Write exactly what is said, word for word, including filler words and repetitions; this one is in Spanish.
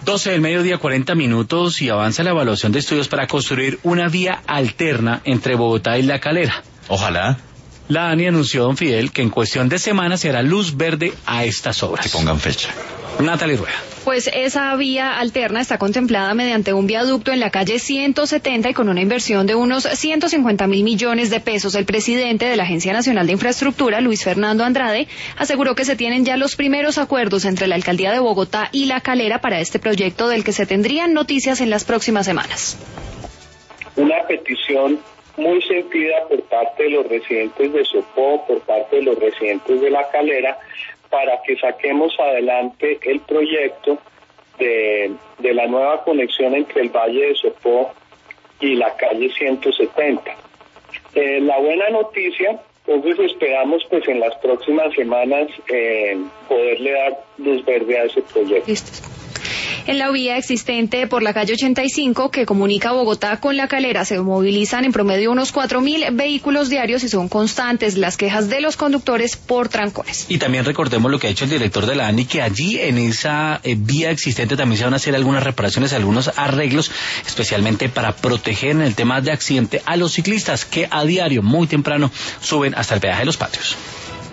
doce del mediodía, cuarenta minutos, y avanza la evaluación de estudios para construir una vía alterna entre Bogotá y La Calera. Ojalá. La ANI anunció, don Fidel, que en cuestión de semanas se hará luz verde a estas obras. Que pongan fecha. Natalie Rueda. Pues esa vía alterna está contemplada mediante un viaducto en la calle ciento setenta y con una inversión de unos ciento cincuenta mil millones de pesos. El presidente de la Agencia Nacional de Infraestructura, Luis Fernando Andrade, aseguró que se tienen ya los primeros acuerdos entre la Alcaldía de Bogotá y La Calera para este proyecto, del que se tendrían noticias en las próximas semanas. Una petición muy sentida por parte de los residentes de Sopó, por parte de los residentes de La Calera, para que saquemos adelante el proyecto de, de la nueva conexión entre el Valle de Sopó y la calle ciento setenta. Eh, la buena noticia, entonces esperamos pues en las próximas semanas eh, poderle dar luz verde a ese proyecto. Listo. En la vía existente por la calle ochenta y cinco que comunica Bogotá con La Calera se movilizan en promedio unos cuatro mil vehículos diarios y son constantes las quejas de los conductores por trancones. Y también recordemos lo que ha hecho el director de la ANI, que allí en esa eh, vía existente también se van a hacer algunas reparaciones, algunos arreglos, especialmente para proteger en el tema de accidente a los ciclistas que a diario, muy temprano, suben hasta el peaje de Los Patios.